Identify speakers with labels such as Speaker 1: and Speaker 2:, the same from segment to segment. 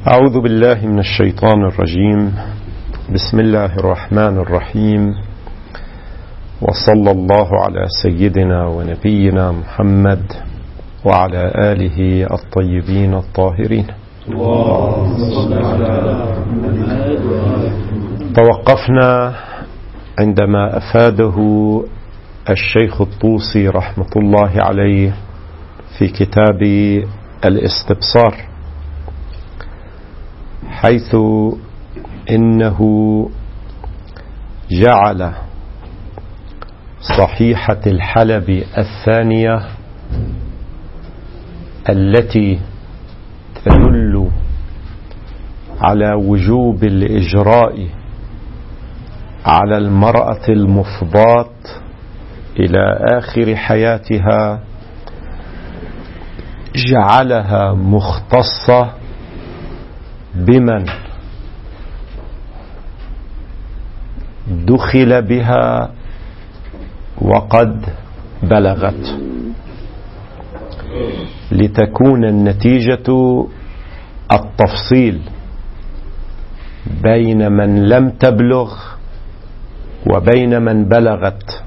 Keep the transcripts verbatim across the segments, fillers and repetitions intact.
Speaker 1: أعوذ بالله من الشيطان الرجيم. بسم الله الرحمن الرحيم، وصلى الله على سيدنا ونبينا محمد وعلى آله الطيبين الطاهرين. توقفنا عندما أفاده الشيخ الطوسي رحمة الله عليه في كتاب الاستبصار، حيث إنه جعل صحيحة الحلب الثانية التي تدل على وجوب الإجراء على المرأة المفضاة إلى آخر حياتها، جعلها مختصة بمن دخل بها وقد بلغت، لتكون النتيجة التفصيل بين من لم تبلغ وبين من بلغت.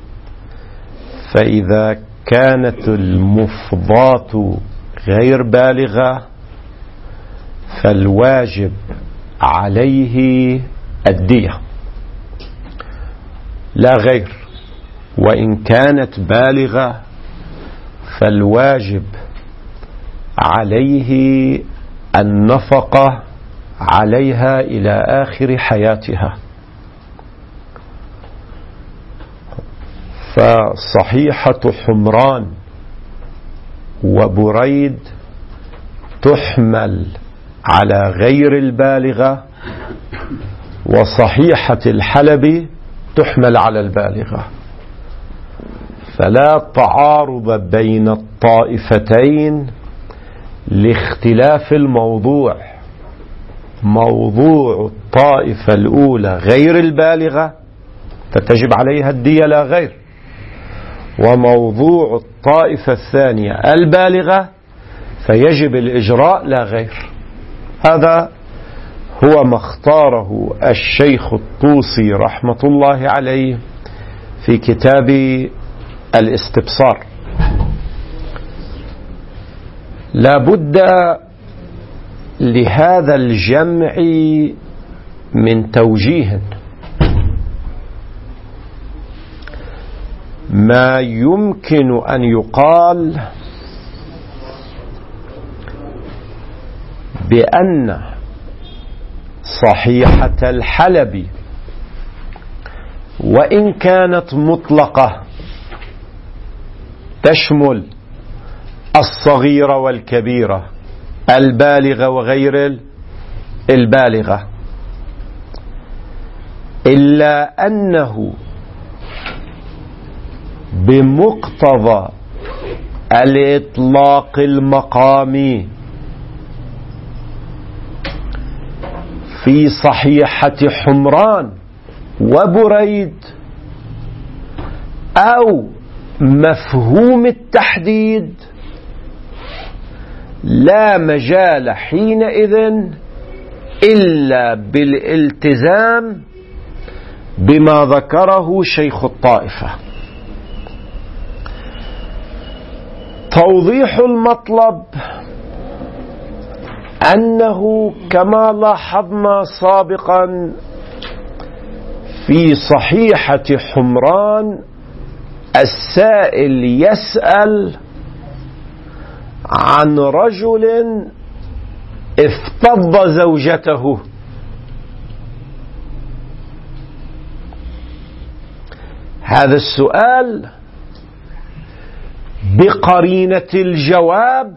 Speaker 1: فإذا كانت المفضاة غير بالغة فالواجب عليه الدية لا غير، وإن كانت بالغة فالواجب عليه النفقة عليها إلى آخر حياتها. فصحيحة حمران وبريد تحمل على غير البالغة، وصحيحة الحلب تحمل على البالغة، فلا تعارض بين الطائفتين لاختلاف الموضوع. موضوع الطائفة الأولى غير البالغة فتجب عليها الدية لا غير، وموضوع الطائفة الثانية البالغة فيجب الإجراء لا غير. هذا هو ما اختاره الشيخ الطوسي رحمة الله عليه في كتاب الاستبصار. لا بد لهذا الجمع من توجيه. ما يمكن أن يقال بأن صحيحة الحلب وإن كانت مطلقة تشمل الصغيرة والكبيرة، البالغة وغير البالغة، إلا أنه بمقتضى الإطلاق المقامي في صحيحة حمران وبريد أو مفهوم التحديد لا مجال حينئذ إلا بالالتزام بما ذكره شيخ الطائفة. توضيح المطلب أنه كما لاحظنا سابقا في صحيحة حمران السائل يسأل عن رجل افتض زوجته، هذا السؤال بقرينة الجواب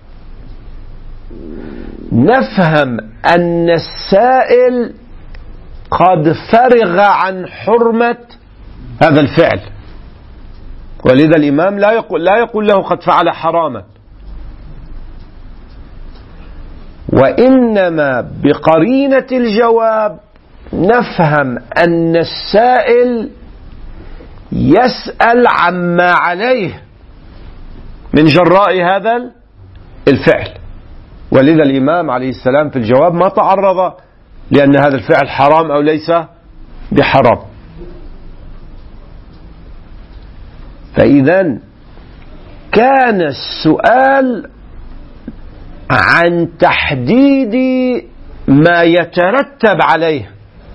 Speaker 1: نفهم أن السائل قد فرغ عن حرمة هذا الفعل، ولذا الإمام لا يقول, لا يقول له قد فعل حراما، وإنما بقرينة الجواب نفهم أن السائل يسأل عما عليه من جراء هذا الفعل، ولذا الإمام عليه السلام في الجواب ما تعرض لأن هذا الفعل حرام أو ليس بحرام. فإذا كان السؤال عن تحديد ما يترتب عليه.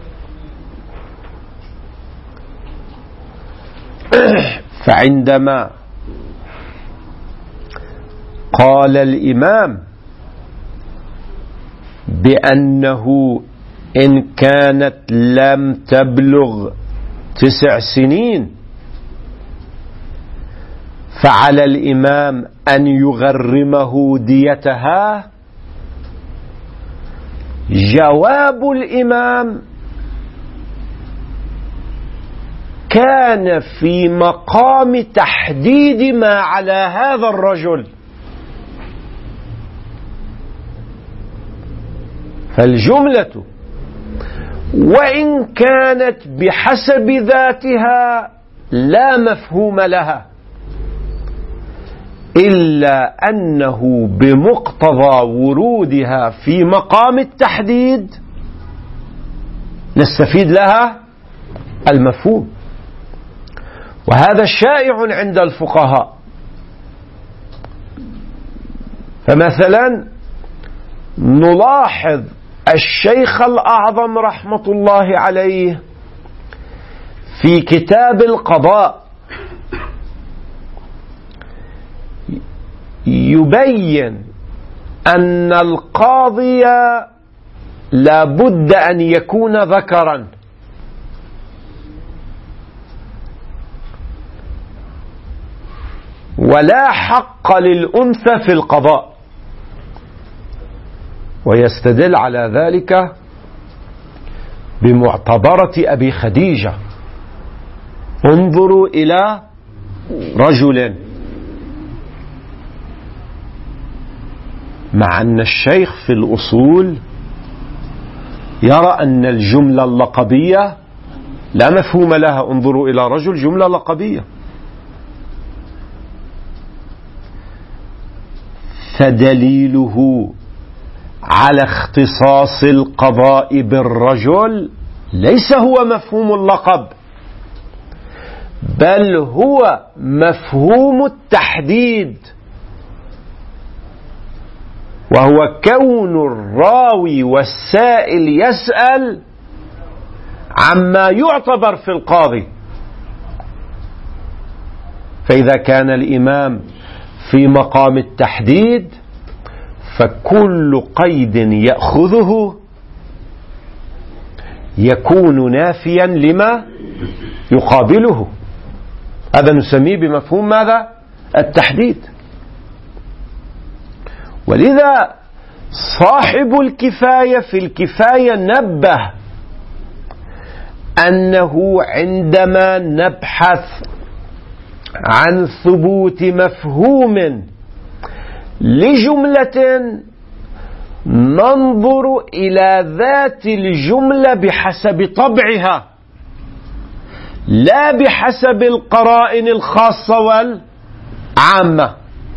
Speaker 1: فعندما قال الإمام بأنه إن كانت لم تبلغ تسع سنين فعلى الإمام أن يغرمه ديتها، جواب الإمام كان في مقام تحديد ما على هذا الرجل. فالجملة وإن كانت بحسب ذاتها لا مفهوم لها، إلا أنه بمقتضى ورودها في مقام التحديد نستفيد لها المفهوم. وهذا شائع عند الفقهاء. فمثلا نلاحظ الشيخ الأعظم رحمة الله عليه في كتاب القضاء يبين أن القاضي لا بد أن يكون ذكرا، ولا حق للأنثى في القضاء، ويستدل على ذلك بمعتبرة أبي خديجة: انظروا إلى رجل. مع أن الشيخ في الأصول يرى أن الجملة اللقبية لا مفهوم لها. انظروا إلى رجل جملة لقبية. فدليله على اختصاص القضاء بالرجل ليس هو مفهوم اللقب، بل هو مفهوم التحديد، وهو كون الراوي والسائل يسأل عما يعتبر في القاضي. فإذا كان الإمام في مقام التحديد فكل قيد يأخذه يكون نافيا لما يقابله. هذا نسميه بمفهوم ماذا؟ التحديد. ولذا صاحب الكفاية في الكفاية نبه أنه عندما نبحث عن ثبوت مفهوم لجملة ننظر إلى ذات الجملة بحسب طبعها، لا بحسب القرائن الخاصة والعامة.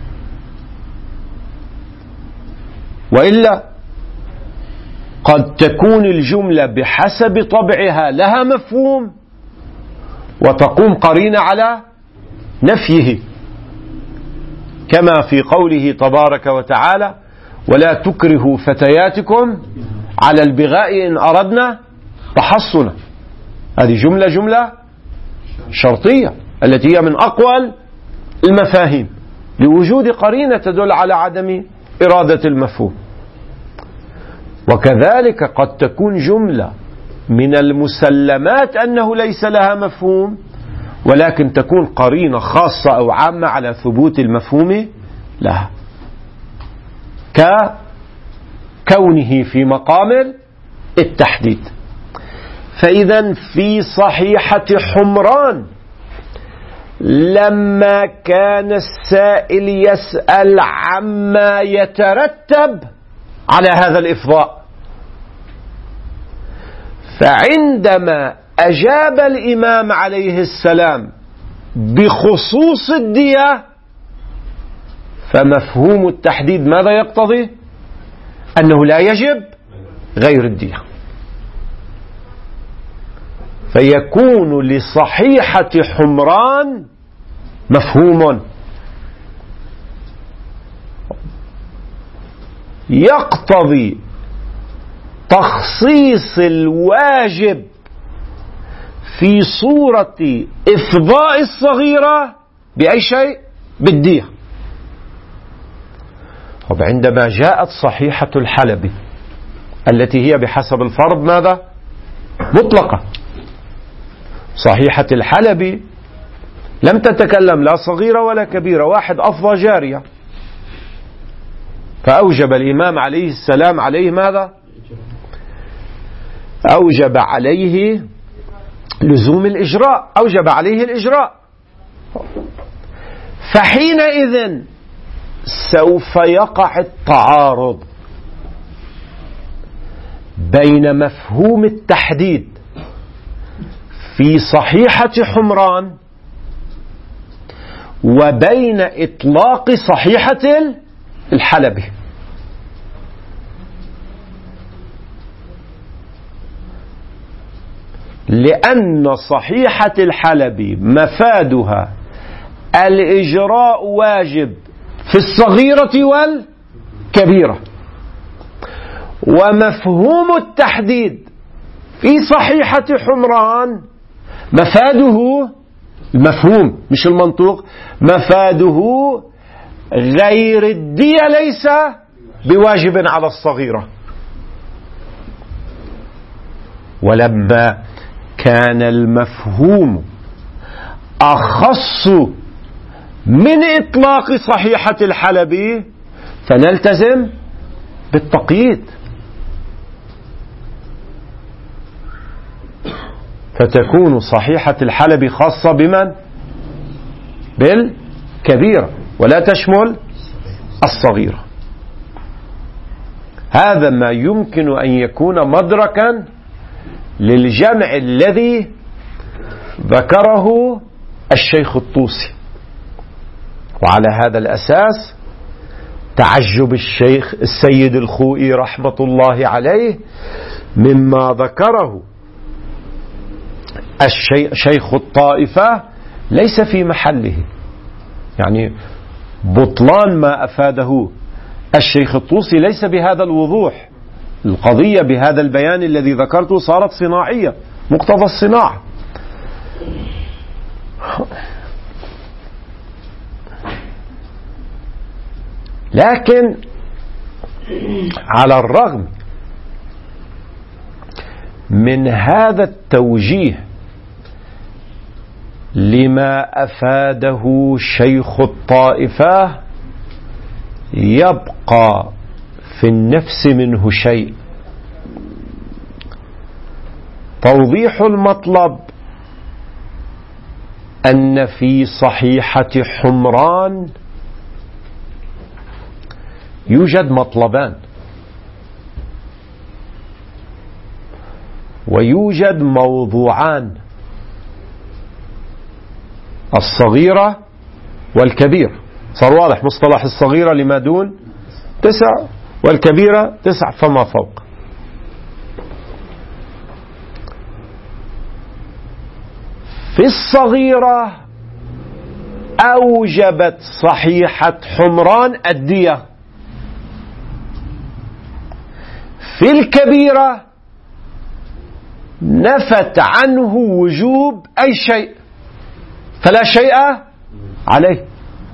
Speaker 1: وإلا قد تكون الجملة بحسب طبعها لها مفهوم وتقوم قرينة على نفيه، كما في قوله تبارك وتعالى: ولا تكرهوا فتياتكم على البغاء إن أردنا تحصنا. هذه جملة جملة شرطية التي هي من أقوى المفاهيم لوجود قرينة تدل على عدم إرادة المفهوم. وكذلك قد تكون جملة من المسلمات أنه ليس لها مفهوم، ولكن تكون قرينة خاصة أو عامة على ثبوت المفهوم لها، ككونه في مقام التحديد. فإذا في صحيحة حمران لما كان السائل يسأل عما يترتب على هذا الإفضاء، فعندما أجاب الإمام عليه السلام بخصوص الدية فمفهوم التحديد ماذا يقتضي؟ أنه لا يجب غير الدية، فيكون لصحيحة حمران مفهوم يقتضي تخصيص الواجب في صورة إفضاء الصغيرة بأي شيء؟ بالدية. وعندما جاءت صحيحة الحلبي التي هي بحسب الفرض ماذا؟ مطلقة. صحيحة الحلبي لم تتكلم لا صغيرة ولا كبيرة، واحد أفضى جارية، فأوجب الإمام عليه السلام عليه ماذا؟ أوجب عليه لزوم الإجراء، أوجب عليه الإجراء. فحينئذ سوف يقع التعارض بين مفهوم التحديد في صحيحة حمران وبين إطلاق صحيحة الحلبي. لأن صحيحة الحلبي مفادها الإجراء واجب في الصغيرة والكبيرة، ومفهوم التحديد في صحيحة حمران مفاده المفهوم مش المنطوق، مفاده غير الدية، ليس بواجب على الصغيرة. ولما كان المفهوم أخص من إطلاق صحيحة الحلبي فنلتزم بالتقييد، فتكون صحيحة الحلبي خاصة بمن؟ بالكبيرة، ولا تشمل الصغيرة. هذا ما يمكن أن يكون مدركا للجمع الذي ذكره الشيخ الطوسي. وعلى هذا الأساس تعجب الشيخ السيد الخوئي رحمة الله عليه مما ذكره الشيخ الطائفة ليس في محله، يعني بطلان ما أفاده الشيخ الطوسي ليس بهذا الوضوح. القضية بهذا البيان الذي ذكرته صارت صناعية، مقتضى الصناعة. لكن على الرغم من هذا التوجيه لما أفاده شيخ الطائفة يبقى في النفس منه شيء. توضيح المطلب أن في صحيحة حمران يوجد مطلبان، ويوجد موضوعان: الصغيرة والكبيرة. صار واضح مصطلح الصغيرة لما دون تسع، والكبيرة تسع فما فوق. في الصغيرة أوجبت صحيحة حمران الدية، في الكبيرة نفت عنه وجوب أي شيء، فلا شيء عليه.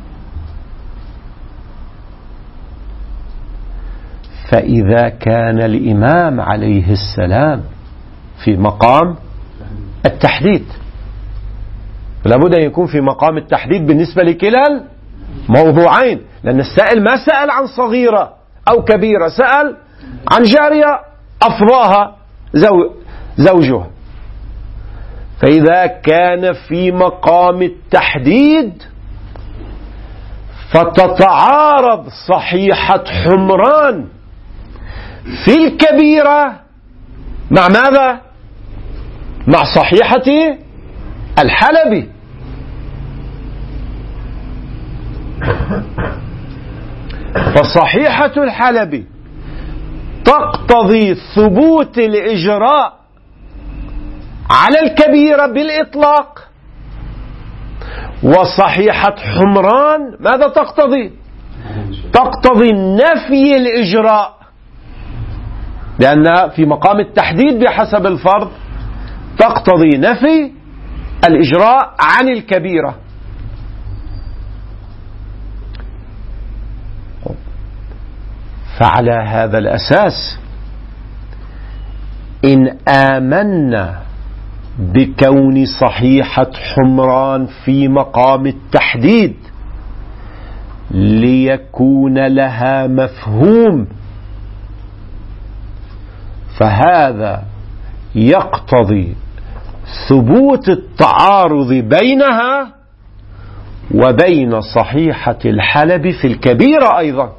Speaker 1: فإذا كان الإمام عليه السلام في مقام التحديد، لابد أن يكون في مقام التحديد بالنسبة لكلا الموضوعين، لأن السائل ما سأل عن صغيرة أو كبيرة، سأل عن جارية أفضاها زوجها. فإذا كان في مقام التحديد فتتعارض صحيحة حمران في الكبيرة مع ماذا؟ مع صحيحة الحلبي. فصحيحة الحلبي تقتضي ثبوت الإجراء على الكبيرة بالإطلاق. وصحيحة حمران ماذا تقتضي؟ تقتضي نفي الإجراء، لأنها في مقام التحديد بحسب الفرض تقتضي نفي الإجراء عن الكبيرة. فعلى هذا الأساس إن آمنا بكون صحيحة حمران في مقام التحديد ليكون لها مفهوم، فهذا يقتضي ثبوت التعارض بينها وبين صحيحة الحلب في الكبيرة أيضا.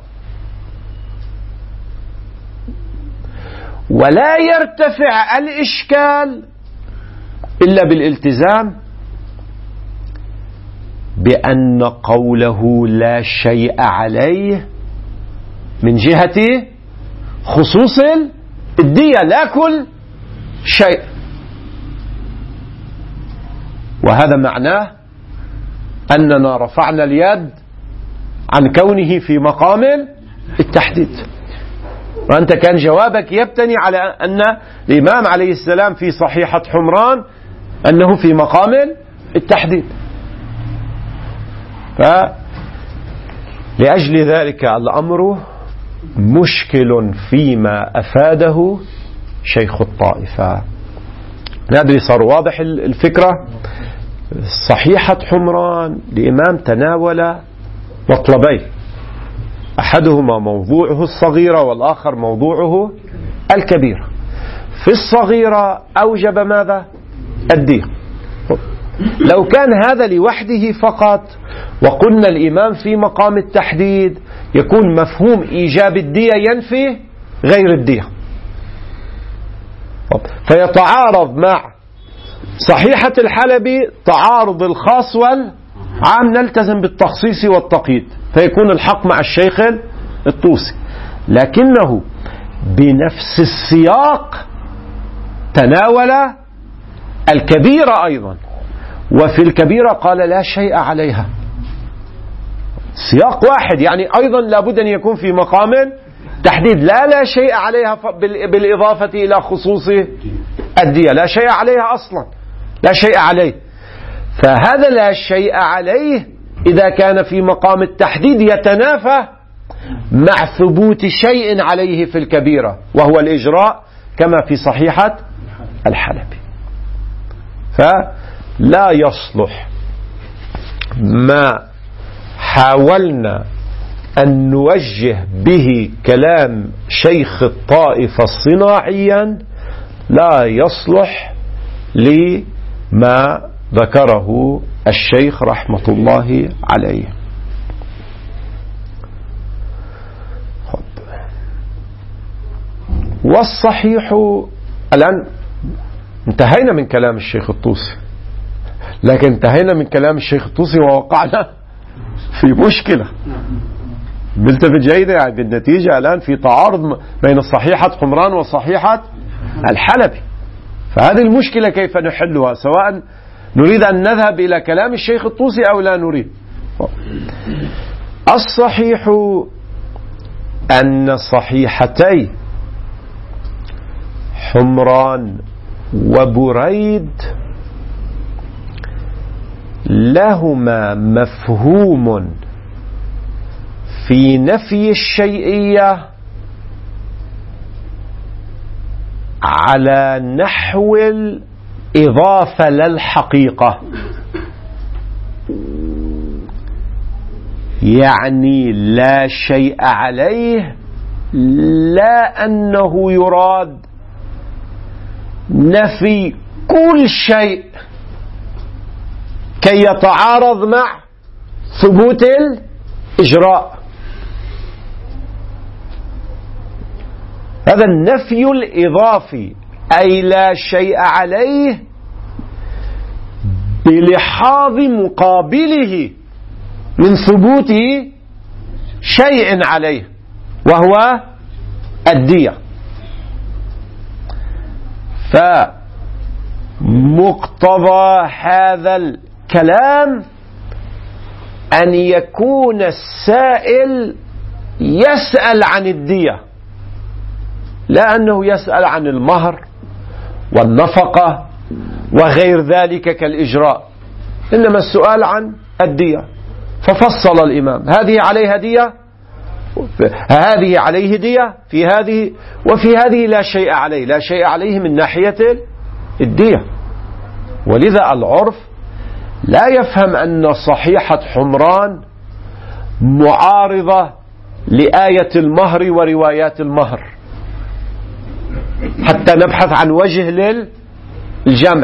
Speaker 1: ولا يرتفع الإشكال إلا بالالتزام بأن قوله لا شيء عليه من جهة خصوص الدية لا كل شيء، وهذا معناه أننا رفعنا اليد عن كونه في مقام التحديد. وأنت كان جوابك يبتني على أن الإمام عليه السلام في صحيحة حمران أنه في مقام التحديد. فلأجل ذلك الأمر مشكل فيما أفاده شيخ الطائفة. ندري صار واضح الفكرة. صحيحة حمران الإمام تناول مطلبين، أحدهما موضوعه الصغيرة والآخر موضوعه الكبيرة. في الصغيرة أوجب ماذا؟ الدية. لو كان هذا لوحده فقط وقلنا الإمام في مقام التحديد يكون مفهوم إيجاب الدية ينفي غير الدية، فيتعارض مع صحيحة الحلبي تعارض الخاص والعام، نلتزم بالتخصيص والتقييد فيكون الحق مع الشيخ الطوسي. لكنه بنفس السياق تناول الكبيرة أيضا، وفي الكبيرة قال لا شيء عليها. سياق واحد، يعني أيضا لابد أن يكون في مقام تحديد. لا لا شيء عليها بالإضافة إلى خصوص الدية، لا شيء عليها أصلا، لا شيء عليه. فهذا لا شيء عليه إذا كان في مقام التحديد يتنافى مع ثبوت شيء عليه في الكبيرة وهو الإجراء كما في صحيحة الحلبي. فلا يصلح ما حاولنا أن نوجه به كلام شيخ الطائفة صناعيا، لا يصلح لما ذكره الشيخ رحمة الله عليه. والصحيح الآن انتهينا من كلام الشيخ الطوسي، لكن انتهينا من كلام الشيخ الطوسي ووقعنا في مشكلة ملتفت جيدة، يعني بالنتيجة الآن في تعارض بين صحيحة حمران وصحيحة الحلبي. فهذه المشكلة كيف نحلها، سواء نريد أن نذهب إلى كلام الشيخ الطوسي أو لا نريد. الصحيح أن صحيحتي حمران وبريد لهما مفهوم في نفي الشيئية على نحو الإضافة للحقيقة، يعني لا شيء عليه، لا أنه يراد نفي كل شيء كي يتعارض مع ثبوت الإجراء. هذا النفي الإضافي، أي لا شيء عليه بلحاظ مقابله من ثبوت شيء عليه وهو الدية. فمقتضى هذا الكلام أن يكون السائل يسأل عن الدية، لا أنه يسأل عن المهر والنفقة وغير ذلك كالإجراء، إنما السؤال عن الدية. ففصل الإمام: هذه عليها دية، هذه عليه دية في هذه، وفي هذه لا شيء عليه، لا شيء عليه من ناحية الدية. ولذا العرف لا يفهم أن صحيحة حمران معارضة لآية المهر وروايات المهر حتى نبحث عن وجه للجمع،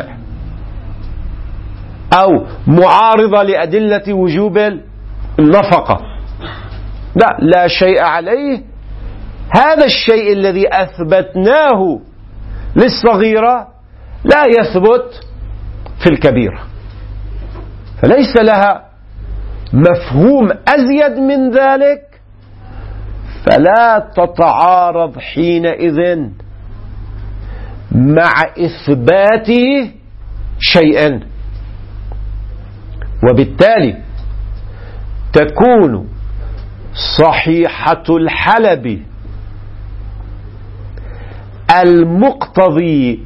Speaker 1: أو معارضة لأدلة وجوب النفقة. لا لا شيء عليه. هذا الشيء الذي أثبتناه للصغيرة لا يثبت في الكبيرة، فليس لها مفهوم أزيد من ذلك، فلا تتعارض حينئذ مع إثبات شيء، وبالتالي تكون صحيحة الحلب المقتضي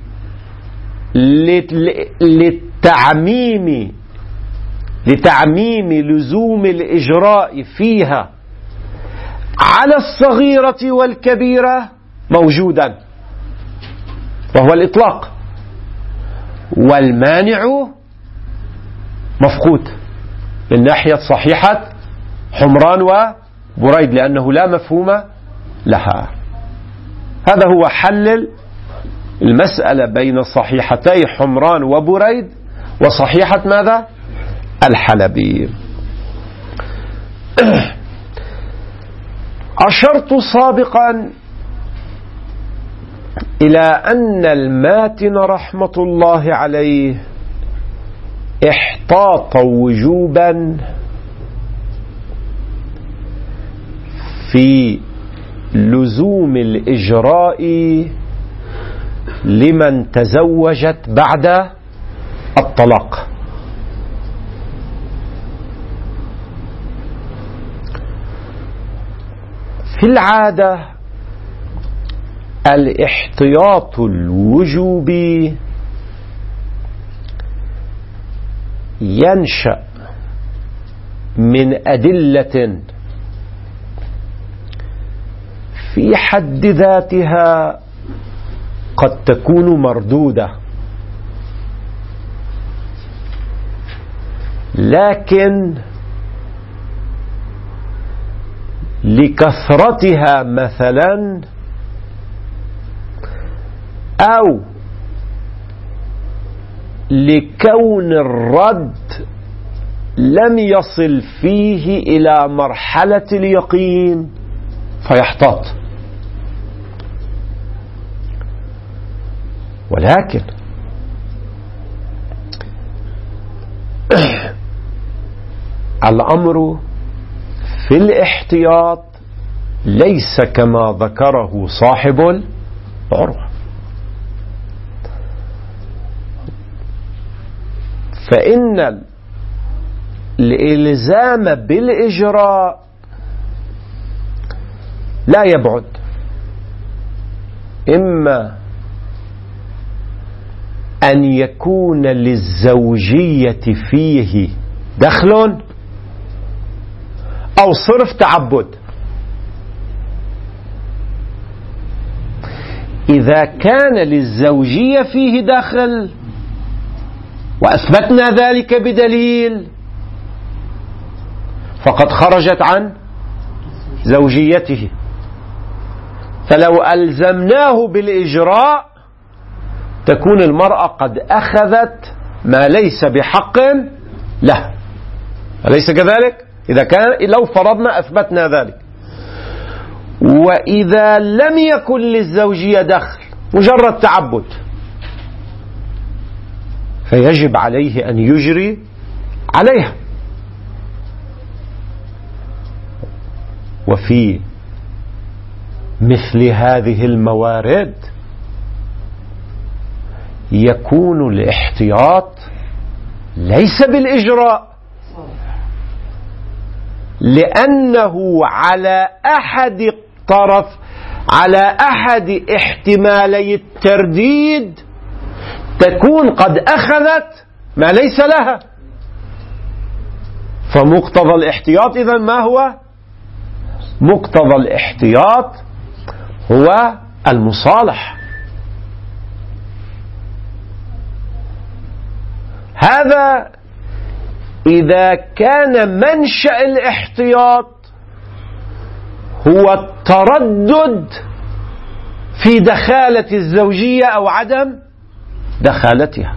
Speaker 1: للتعميم لتعميم لزوم الإجراء فيها على الصغيرة والكبيرة موجودا، وهو الإطلاق، والمانع مفقود من ناحية صحيحة حمران وبريد، لأنه لا مفهوم لها. هذا هو حل المسألة بين صحيحتي حمران وبريد وصحيحة ماذا؟ الحلبي. أشرت سابقا إلى أن الماتن رحمة الله عليه احتاط وجوبا في لزوم الإجراء لمن تزوجت بعد الطلاق. في العادة الاحتياط الوجوبي ينشأ من أدلة في حد ذاتها قد تكون مردودة، لكن لكثرتها مثلا أو لكون الرد لم يصل فيه إلى مرحلة اليقين فيحتاط. ولكن الأمر في الاحتياط ليس كما ذكره صاحب العروة، فإن الإلزام بالإجراء لا يبعد إما أن يكون للزوجية فيه دخل أو صرف تعبد. إذا كان للزوجية فيه دخل وأثبتنا ذلك بدليل فقد خرجت عن زوجيته، فلو ألزمناه بالإجراء تكون المرأة قد أخذت ما ليس بحق له، أليس كذلك؟ إذا كان لو فرضنا أثبتنا ذلك. وإذا لم يكن للزوجية دخل مجرد تعبد فيجب عليه أن يجري عليها. وفي مثل هذه الموارد يكون الاحتياط ليس بالإجراء، لأنه على أحد طرف على أحد احتمالي الترديد تكون قد أخذت ما ليس لها. فمقتضى الاحتياط إذن ما هو؟ مقتضى الاحتياط هو المصالح. هذا إذا كان منشأ الاحتياط هو التردد في دخالة الزوجية أو عدم دخالتها.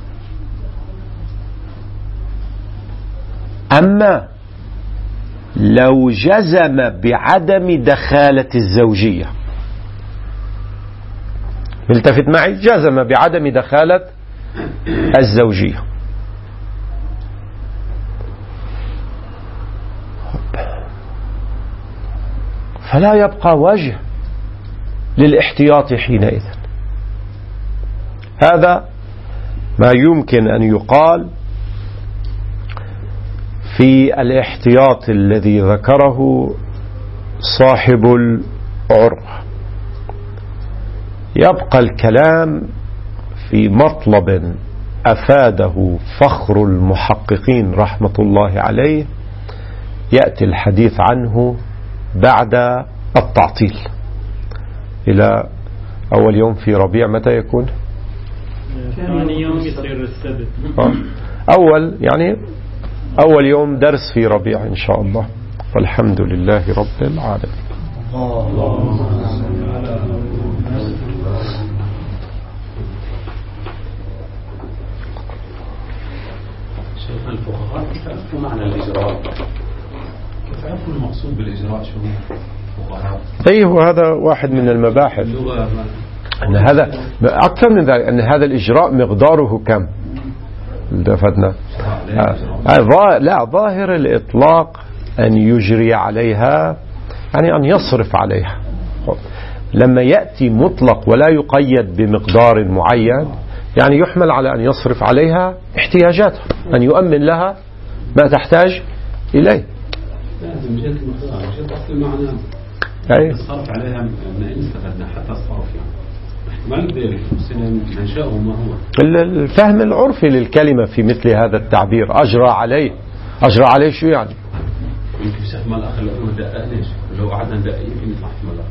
Speaker 1: أما لو جزم بعدم دخالة الزوجية، التفت معي، جزم بعدم دخالة الزوجية، فلا يبقى وجه للاحتياط حينئذ. هذا ما يمكن أن يقال في الاحتياط الذي ذكره صاحب العروة. يبقى الكلام في مطلب أفاده فخر المحققين رحمة الله عليه، يأتي الحديث عنه بعد التعطيل إلى أول يوم في ربيع. متى يكون؟
Speaker 2: ثاني يوم يصير السبت.
Speaker 1: أول يعني أول يوم درس في ربيع إن شاء الله. والحمد لله رب العالمين.
Speaker 3: شيخ الفقهاء كيف عرفوا معنى الإجراء؟ كيف عرفوا المقصود بالإجراء؟ شو فقهاء؟
Speaker 1: طيب وهذا واحد من المباحث، أن هذا أكثر من ذلك، أن هذا الإجراء مقداره كم دفتنا. آه. لا، ظاهر الإطلاق أن يجري عليها يعني أن يصرف عليها. لما يأتي مطلق ولا يقيد بمقدار معين يعني يحمل على أن يصرف عليها احتياجاتها، أن يؤمن لها ما تحتاج إليه.
Speaker 3: لازم جد المقدار جد أصل المعنى.
Speaker 1: أي
Speaker 3: الصرف عليها من استفدنا حتى الصرف يعني ما نقدر منشأه ما هو
Speaker 1: الفهم العرفي للكلمة في مثل هذا التعبير. أجرى عليه، أجرى عليه شو يعني؟
Speaker 3: يمكن شيخ ما الأخر لو دقق ليش لو قعدنا ندقق يمكن يطلع